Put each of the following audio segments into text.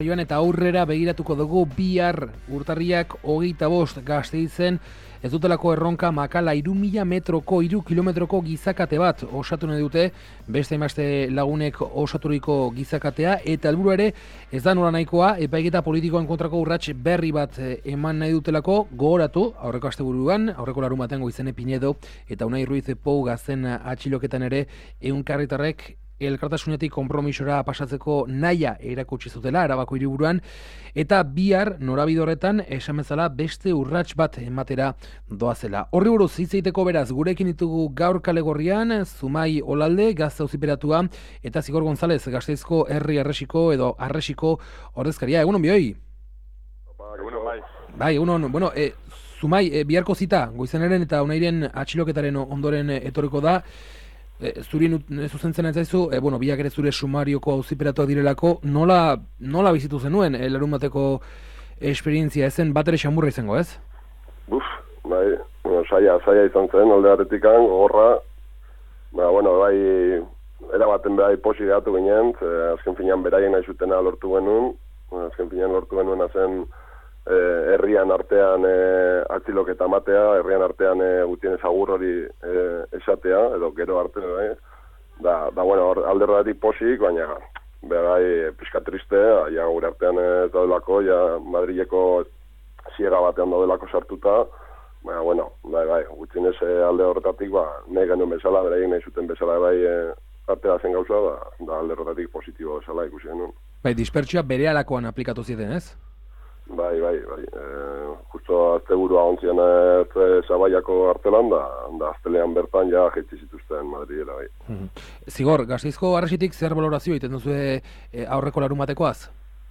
Joan eta aurrera begiratuko dugu bihar urtarriak 25 Gasteizen ez dutelako erronka makala 3.000 metroko 3 kilometroko gizakate bat osatu nahi dute, beste hainbeste lagunek osaturiko gizakatea, eta helburua ere ez da nola nahikoa, epaiketa politikoen kontrako urrats berri bat eman nahi dutelako. Gogoratu, aurreko asteburuan, aurreko larunbatean Goizene Pinedo eta Unai Ruiz Pou gazten atxiloketan ere ehunkarritarrek elkartasunetik konpromisora pasatzeko nahia erakutsi zutela Arabako hiriburuan, eta bihar norabide horretan esan bezala beste urrats bat ematera doazela. Horri buruz hitz egiteko beraz gurekin ditugu gaur Kale Gorrian Zumai Olalde, gazte auziperatua, eta Zigor González, Gasteizko herri arresiko ordezkaria. Egunon bioi? Egunon bai. Bai, egunon. Bueno, Zumai, biharko zita, Goizeneren eta Unairen atxiloketaren ondoren etorriko da. Zuri zuzentzen ez zaizu, biak ere zure sumarioko auziperatuak direlako, nola bizitu zenuen larun bateko esperientzia, ezen bat ere xamurra izango, ez? Bai, saia izan zen, alde harretikan, gogorra, bai, erabaten bai posi gehatu ginen, azken finean beraien nahi zutena lortu genuen, azken finean lortu genuen zen herrian artean atziloketa matea, herrian artean gutien ezagur hori esatea, edo gero arte, alde horretik posik, baina bai pixka triste, gure artean ez daudelako, Madrileko ziega batean daudelako sartuta, bai, gutien ez alde horretatik, nahi genuen bezala, beraien nahi zuten bezala bai artea zen gauza, da alde horretatik positibo bezala ikusi genuen. Bai, dispertsioa bere alakoan aplikatu zieten, ez? Bai, justo asteburua ontzian Zabaiako artelan, da astelean bertan jetzi zituzten Madridera, bai. Zigor, Gasteizko arresitik zer balorazio egiten duzu aurreko larun batekoaz?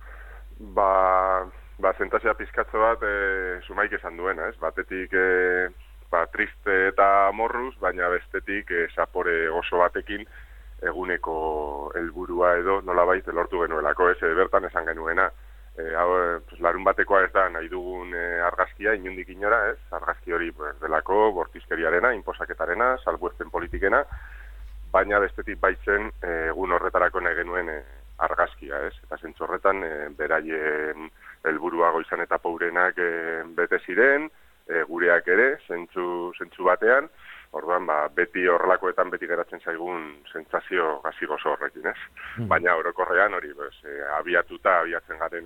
Zentazioa pizkatzo bat Zumaik esan duena, ez? Batetik triste eta morruz, baina bestetik zapore oso batekin eguneko helburua edo nolabait lortu genuelako, ez? Bertan esan genuena. Larun batekoa ez da nahi dugun argazkia inundik inora, ez? Argazki hori delako bortizkeriarena, inposaketarena, salbuespen politikena, baina bestetik baitzen egun horretarako nahi genuen argazkia, ez? Eta zentzu horretan beraien helburua Goizan eta Pourenak bete ziren, gureak ere, zentzu batean. Orduan, beti horrelakoetan beti geratzen zaigun sentsazio gazi gozo horrekin, ez? Baina orokorrean hori, abiatzen garen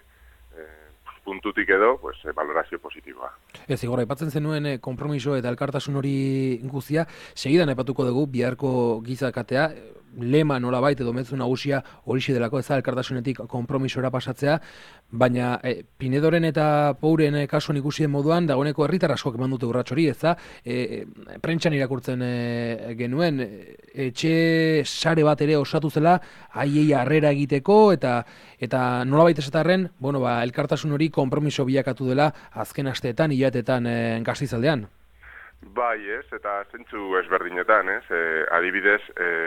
puntutik edo, valorazio positiboa. Zigor, aipatzen zenuen konpromiso eta elkartasun hori guztia, segidan aipatuko dugu biharko gizakatea, lema nolabait edo mezu nagusia horixe delako, ez da elkartasunetik konpromisora pasatzea, baina Pinedoren eta Pouren kasuan ikusien moduan, dagoeneko herritar askok eman dute urrats hori, ez da, prentsan irakurtzen genuen, etxe sare bat ere osatu zela, haiei harrera egiteko, eta nolabait esatarren, elkartasun hori konpromiso bilakatu dela azken asteetan, hilabetetan Gasteizaldean. Bai, ez, eta zentzu ezberdinetan, ez, adibidez,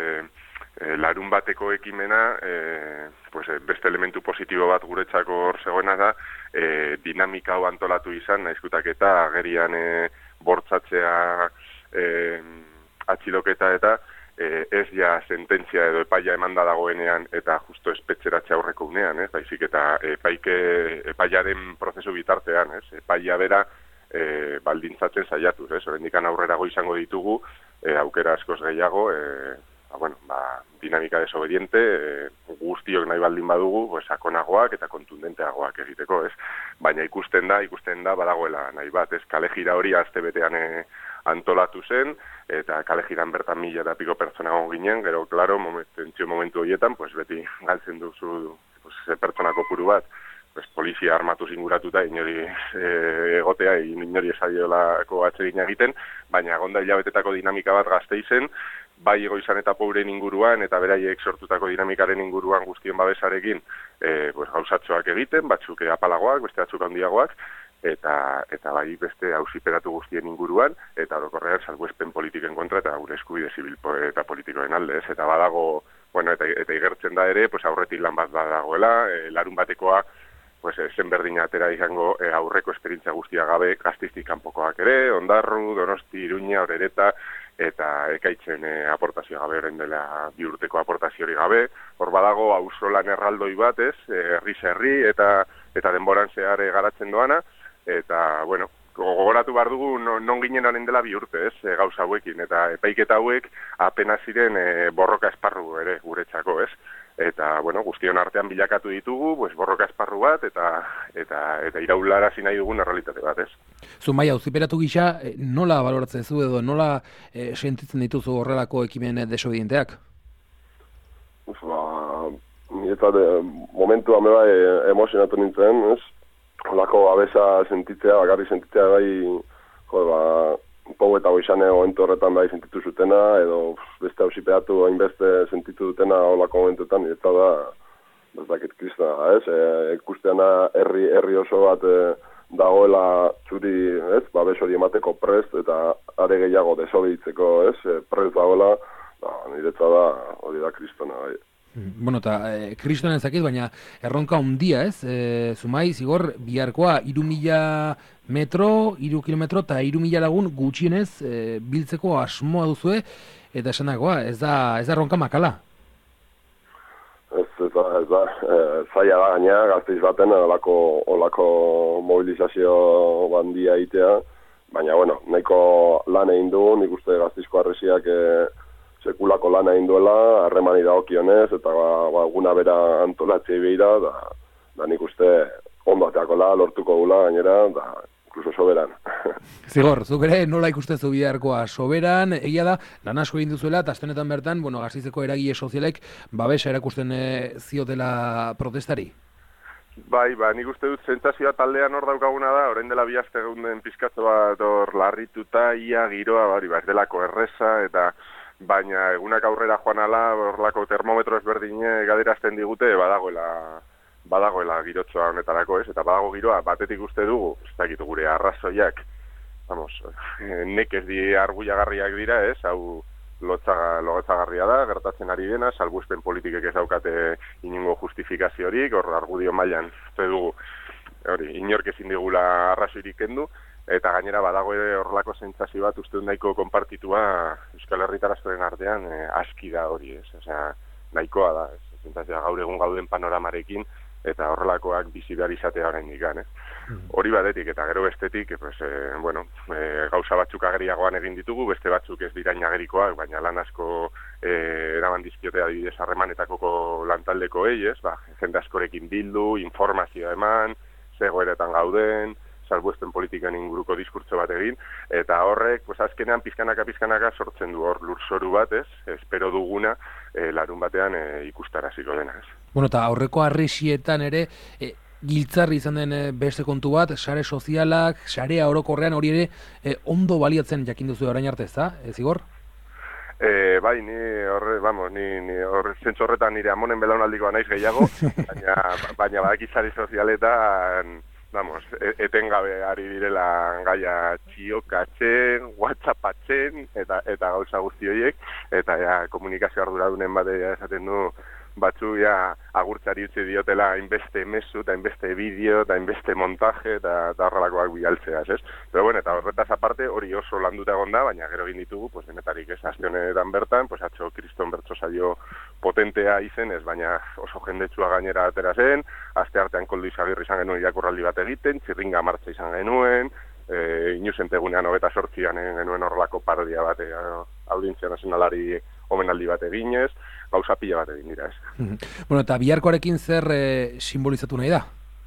larun bateko ekimena, beste elementu positibo bat guretzako hor zegoena da, dinamika hau antolatu izan, naizkutak eta agerian bortzatzea atxiloketa eta ez ja sententzia edo epaia emanda dagoenean eta justo espetxeratxe aurreko unean, ez, baizik eta epaiaren prozesu bitartean, ez, epaia bera baldintzatzen saiatuz, ez, orendikan aurrerago izango ditugu, aukera askoz gehiago, dinamika desobediente, guztiok nahi baldin badugu, sakonagoak eta kontundenteagoak egiteko, ez? Baina ikusten da badagoela nahi bat, ez? Kalejira hori astebetean antolatu zen, eta kalejiran bertan 1000 eta piko pertsona ginen, gero, klaro, momentu horietan, beti galtzen duzu pertsona kopuru bat, polizia armatuz inguratuta inori egotea, inori esadiolako atsegina egiten, baina gonda hilabetetako dinamika bat Gasteizen, bai Goizan eta Pouren inguruan, eta beraiek sortutako dinamikaren inguruan guztien babesarekin gauzatxoak egiten, batzuk apalagoak, beste batzuk handiagoak, eta bai beste auziperatu guztien inguruan, eta orokorrean salbuespen politiken kontra, eta gure eskubide zibil eta politikoen alde, ez? Eta badago, eta igertzen da ere, aurretik lan bat badagoela, larun batekoa, pues zen berdina atera izango aurreko esperientzia guztia gabe, Gasteiztik kanpokoak ere, Ondarru, Donosti, Iruña, Orereta, eta ekaitzen aportazio gabe, orain dela 2 urteko aportaziori gabe. Hor badago auzolan erraldoi bat, herriz herri eta denboran zehar garatzen doana, eta, bueno, gogoratu behar dugu non ginen orain dela 2 urte, gauza hauekin, eta epaiketa hauek apenas ziren borroka esparru ere guretzako, Eta, bueno, guztion artean bilakatu ditugu, pues, borroka esparru bat, eta iraularazi nahi dugun errealitate bat, Zumaia, auziperatu gisa, nola baloratzen zu edo, nola sentitzen dituzu horrelako ekimen desobedienteak? Niretzat, momentu hame emozionatu nintzen, Olako abesa sentitzea, bakarri sentitzea bai, pou eta goizane momentu horretan bai sentitu zutena, edo beste auzipeatu hainbeste sentitu dutena olako momentuetan, eta da, ez dakit kristana, ikusteana herri oso bat dagoela zuri, babes hori emateko prest, eta are gehiago desobeditzeko, prest dagoela, niretzat da, hori da kristana, bai. Bueno, eta kristonen zakit, baina erronka handia, Zumai, zigor, biharkoa 3.000 metro, 3 kilometro eta 3.000 lagun gutxienez biltzeko asmoa duzue, eta esanakoa, ez da erronka makala. Ez da, zaila da gaina, Gasteiz baten, olako mobilizazio bandia egitea, baina, bueno, nahiko lan egin du, nik uste Gasteizko harresiak sekulako lana egin duela, harremani dagokionez, eta guna bera antolatzei behira, da nik uste ondo ateakola, lortuko gula gainera, da inkluso soberan. Zigor, zuk ere nola ikustezu biharkoa soberan, egia da, lan asko egin duzuela, eta astenetan bertan, Gasteizeko eragile sozialek babesa erakusten ziotela protestari. Bai, nik uste dut sentsazioa taldean hor daukaguna da, orain dela 2 aste geunden pizkatxo bat hor larrituta, ia giroa, ez delako erreza, eta baina egunak aurrera joan ala, horlako termometro ezberdine gaderazten digute, badagoela girotsoa honetarako, eta badago giroa, batetik uste dugu, ez dakit gure arrazoiak, nekez di arguiagarriak dira, hau lotzagarria da, gertatzen ari dena, salbuespen politikek ez daukate inongo justifikaziorik, hor argudio mailan, uste dugu, inork ezin digula arrazoirik kendu, eta gainera badago ere horrelako sentsazio bat uste nahiko konpartitua Euskal Herritar askoren artean aski da hori, nahikoa da, sentsazioa gaur egun gauden panoramarekin eta horrelakoak bizi behar izatea oraindik, Hori batetik eta gero bestetik, gauza batzuk ageriagoan egin ditugu, beste batzuk ez dirain agerikoak, baina lan asko eraman dizkiote adibidez harremanetako lantaldekoei, jende askorekin bildu, informazioa eman, zegoeretan gauden, salbuespen politikan inguruko diskurtso bat egin, eta horrek, azkenean pizkanaka sortzen du hor lurzoru bat, espero duguna, larun batean ikustaraziko dena, Bueno, eta aurreko harresietan ere, giltzarri izan den beste kontu bat, sare sozialak, sarea orokorrean hori ere, ondo baliatzen jakin duzu orain arte, Zigor? Bai, ni zentzu horretan nire amonen belaunaldikoa naiz gehiago, baina badakizari sozialetan, etengabe ari direla gaia txiokatzen, whatsappatzen, eta gauza guzti horiek, eta komunikazio arduradunen batea esaten du, batzu agurtzari utzi diotela hainbeste mezu, eta hainbeste bideo, eta hainbeste montaje, eta horrelakoak bialtzeaz, Pero bueno, eta horretaz aparte hori oso landuta egon da, baina gero egin ditugu, denetarik aste honetan bertan, atzo kriston bertso saio potentea izenez, baina oso jendetsua gainera atera zen, aste artean Koldo Izagirri izan genuen irakurraldi bat egiten, Txirringa martxa izan genuen, inusentegunean 28an genuen horrelako parodia bat, audientzia nazionalari omenaldi bat eginez, gauza pila bat egin dira, Bueno, eta biharkoarekin zer simbolizatu nahi da?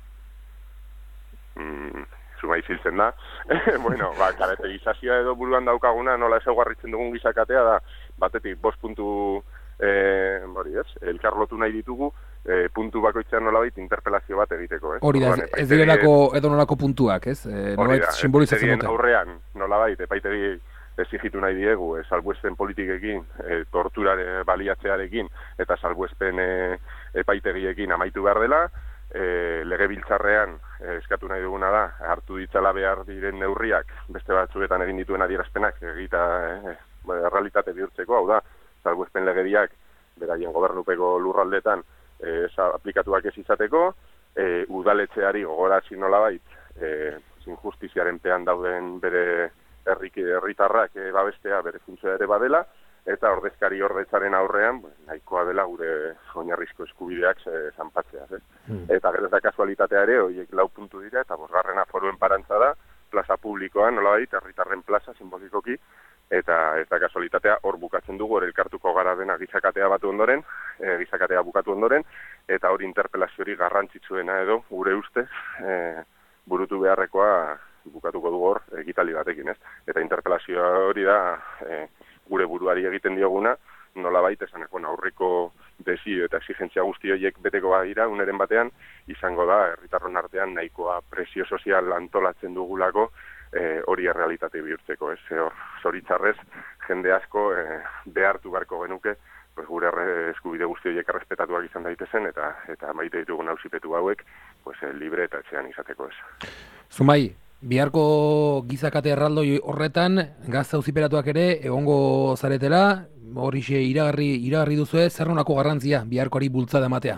Zumai ziltzen da. Karakterizazioa edo buruan daukaguna, nola ezaugarritzen dugun gizakatea da, batetik 5 puntu elkarlotu nahi ditugu, puntu bakoitzean nolabait interpelazio bat egiteko, Hori da, ez direlako edo nolako puntuak, Hori da, epaitegiren aurrean, nolabait, epaitegi exigitu nahi diegu, salbuespen politikekin, torturare baliatzearekin, eta salbuespen epaitegiekin amaitu behar dela, legebiltzarrean eskatu nahi duguna da, hartu ditzala behar diren neurriak, beste batzuetan egin dituen adierazpenak, realitate bihurtzeko, hau da, salbuespen legediak, beraien gobernupeko lurraldetan aplikatuak ez izateko, udaletxeari gogorazi nolabait injustiziaren pean dauden bere herritarrak babestea bere funtzioa ere badela, eta ordezkari ordetzaren aurrean nahikoa dela gure oinarrizko eskubideak zanpatzea. Eta gero eta kasualitatea ere, horiek 4 puntu dira, eta 5. foruen parantza da, plaza publikoan, nolabait, herritarren plaza simbolikoki, eta kasualitatea hor bukatzen dugu, hor elkartuko gara dena gizakatea bukatu ondoren, eta hori interpelazio hori garrantzitsuena edo, gure ustez, burutu beharrekoa bukatuko dugu hor ekitaldi batekin, ez? Eta interpelazioa hori da gure buruari egiten dioguna, nolabait esaneko aurreko desio eta exigentzia guzti horiek beteko badira, uneren batean, izango da, herritarron artean nahikoa presio sozial antolatzen dugulako, hori errealitate bihurtzeko, ez? Zoritzarrez, jende asko behartu beharko genuke, gure eskubide guzti horiek errespetatuak izan daitezen, eta maite ditugun auzipetu hauek, libre eta etxean izateko, ez. Zumai, biharko gizakate erraldoi horretan, gazte auziperatuak ere, egongo zaretela, horixe iragarri duzu zer nolako garrantzia biharkoari bultzada ematea?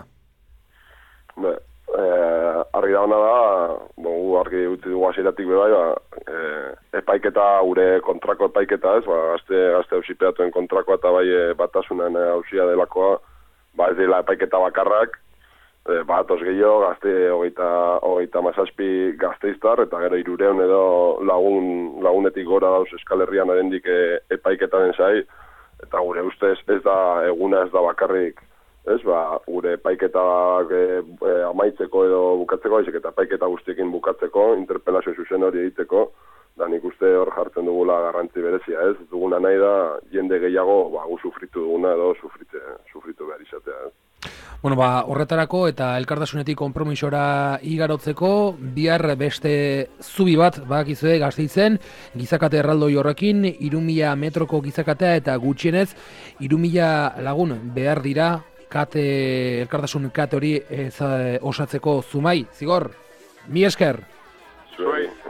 Argi dauna da, gu argi dute dugu hasieratik bebai, epaiketa, gure kontrako epaiketa ez, gazte auziperatuen kontrakoa eta bai batasunan auzia delakoa, ez dela epaiketa bakarrak, batoz gehiago, gazte hogeita mazazpi gazteiztar, eta gero 300 edo lagunetik gora dauz Euskal Herrian arendik epaiketaren zai, eta gure ustez ez da eguna ez da bakarrik, ez, gure epaiketak amaitzeko edo bukatzeko, eta epaiketa guztiekin bukatzeko, interpelazio zuzen hori egiteko, da nik uste hor jartzen dugula garrantzi berezia, ez, duguna nahi da jende gehiago gu sufritu duguna edo sufritu behar izatea, ez. Bueno, horretarako eta elkartasunetik konpromisora igarotzeko, bihar beste zubi bat, bakizue Gasteizen, gizakate erraldoi horrekin, 3.000 metroko gizakatea eta gutxienez, 3.000 lagun behar dira, elkartasun kate hori osatzeko. Zumai, Zigor, mi esker! Zuei!